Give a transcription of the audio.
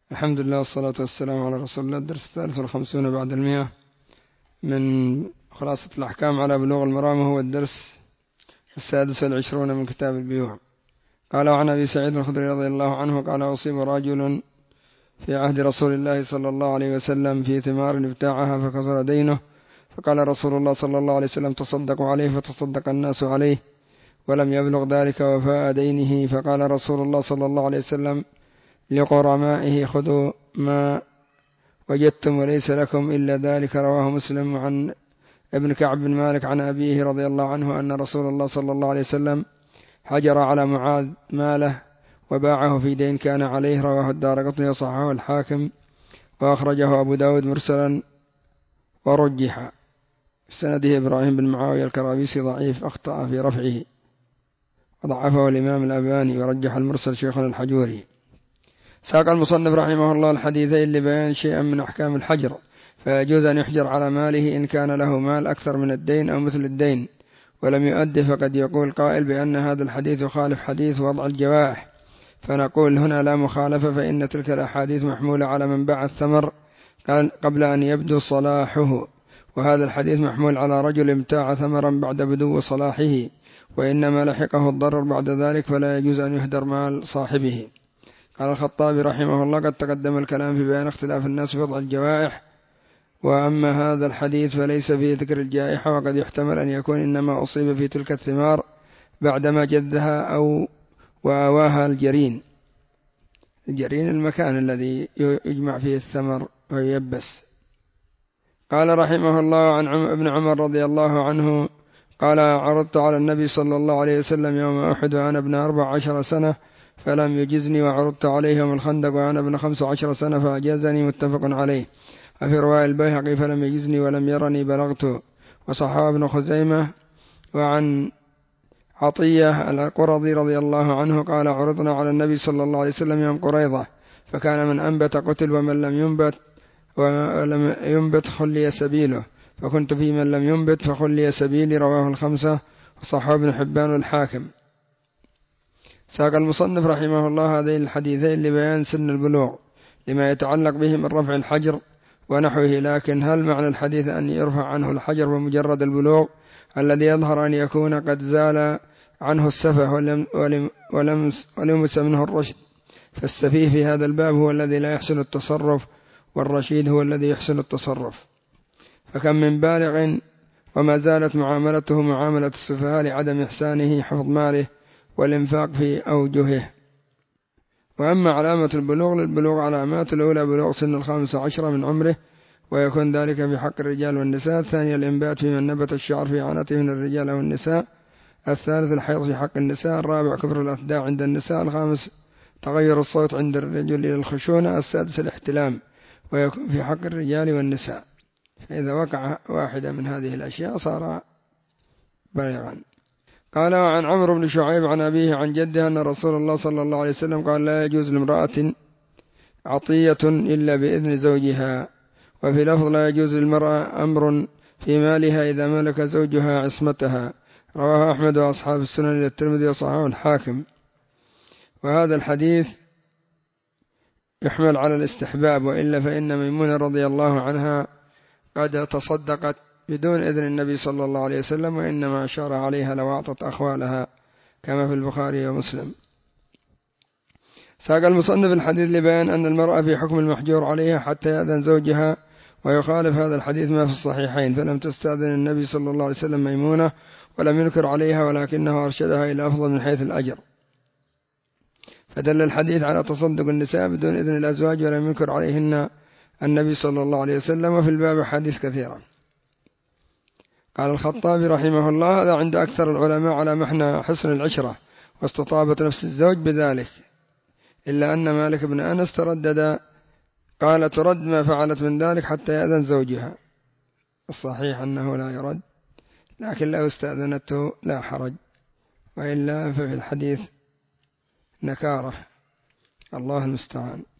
الحمد لله والصلاة والسلام على رسول الله. الدرس 53 بعد 100 من خلاصة الأحكام على بلوغ المرام، وهو الدرس 26 من كتاب البيوع. قال: عن أبي سعيد الخدري رضي الله عنه قال: أصيب رجل في عهد رسول الله صلى الله عليه وسلم في ثمار ابتاعها فكثر دينه، فقال رسول الله صلى الله عليه وسلم: تصدقوا عليه، فتصدق الناس عليه، ولم يبلغ ذلك وفاء دينه. فقال رسول الله صلى الله عليه وسلم لقرمائه: خذوا ما وجدتم وليس لكم إلا ذلك. رواه مسلم. عن ابن كعب بن مالك عن أبيه رضي الله عنه أن رسول الله صلى الله عليه وسلم حجر على معاذ ماله وباعه في دين كان عليه. رواه الدارقطني وصححه الحاكم، وأخرجه أبو داود مرسلا ورجح. في سنده إبراهيم بن معاوية الكرابيسي ضعيف، أخطأ في رفعه وضعفه الإمام الأباني، ورجح المرسل شيخنا الحجوري. ساق المصنف رحمه الله الحديثين لبيان شيئا من أحكام الحجر، فيجوز أن يحجر على ماله إن كان له مال أكثر من الدين أو مثل الدين ولم يؤدي. فقد يقول قائل بأن هذا الحديث يخالف حديث وضع الجوائح، فنقول هنا لا مخالفة، فإن تلك الأحاديث محمولة على من باع الثمر قبل أن يبدو صلاحه، وهذا الحديث محمول على رجل ابتاع ثمرا بعد بدو صلاحه، وإنما لحقه الضرر بعد ذلك، فلا يجوز أن يهدر مال صاحبه. قال الخطابي رحمه الله: قد تقدم الكلام في بيان اختلاف الناس في وضع الجوائح، وأما هذا الحديث فليس فيه ذكر الجائحة، وقد يحتمل أن يكون إنما أصيب في تلك الثمار بعدما جدها أو وآواها الجرين المكان الذي يجمع فيه الثمر وييبس. قال رحمه الله: عن ابن عمر رضي الله عنه قال: عرضت على النبي صلى الله عليه وسلم يوم أحد وأنا ابن 14 سنة فلم يجزني، وعرضت عليه يوم الخندق وأنا ابن 15 سنة فأجازني. متفق عليه. وفي رواية البيهقي: فلم يجزني ولم يرني بلغت. وصححه ابن خزيمة. وعن عطية القرظي رضي الله عنه قال: عرضنا على النبي صلى الله عليه وسلم يوم قريظة، فكان من أنبت قتل، ومن لم ينبت خلي سبيله، فكنت في من لم ينبت فخلي سبيلي. رواه الخمسة، وصححه ابن حبان والحاكم. ساق المصنف رحمه الله هذين الحديثين لبيان سن البلوغ لما يتعلق به من رفع الحجر ونحوه، لكن هل معنى الحديث أن يرفع عنه الحجر بمجرد البلوغ الذي يظهر أن يكون قد زال عنه السفه ولمس منه الرشد؟ فالسفيه في هذا الباب هو الذي لا يحسن التصرف، والرشيد هو الذي يحسن التصرف. فكم من بالغ وما زالت معاملته معاملة السفهاء لعدم إحسانه حفظ ماله والإنفاق في أوجهه. وأما علامة البلوغ للبلوغ علامات: الأولى بلوغ سن 15 من عمره، ويكون ذلك في حق الرجال والنساء. الثانية الإنبات في من نبت الشعر في عنته من الرجال أو النساء. الثالث الحيض في حق النساء. الرابع كبر الأثداء عند النساء. الخامس تغير الصوت عند الرجل إلى الخشونة. السادس الاحتلام، ويكون في حق الرجال والنساء، فإذا وقع واحدة من هذه الأشياء صار بالغا. قال: وعن عمرو بن شعيب عن أبيه عن جده أن رسول الله صلى الله عليه وسلم قال: لا يجوز لامرأة عطية إلا بإذن زوجها. وفي لفظ: لا يجوز للمرأة أمر في مالها إذا ملك زوجها عصمتها. رواه أحمد وأصحاب السنن إلى الترمذي وصححه الحاكم. وهذا الحديث يحمل على الاستحباب، وإلا فإن ميمونة رضي الله عنها قد تصدقت بدون إذن النبي صلى الله عليه وسلم، وإنما أشار عليها لو أعطت أخوالها، كما في البخاري ومسلم. ساق المصنف الحديث لبيان أن المرأة في حكم المحجور عليها حتى يأذن زوجها، ويخالف هذا الحديث ما في الصحيحين: فلم تستأذن النبي صلى الله عليه وسلم ميمونة ولم ينكر عليها، ولكنه أرشدها إلى أفضل من حيث الأجر. فدل الحديث على تصدق النساء بدون إذن الأزواج ولم ينكر عليهن النبي صلى الله عليه وسلم. وفي الباب حديث كثيرة. قال الخطابي رحمه الله: هذا عند أكثر العلماء على محنى حسن العشرة واستطابة نفس الزوج بذلك، إلا أن مالك بن أنس تردد، قال: ترد ما فعلت من ذلك حتى يأذن زوجها. الصحيح أنه لا يرد، لكن لو استأذنته لا حرج، وإلا ففي الحديث نكارة، الله المستعان.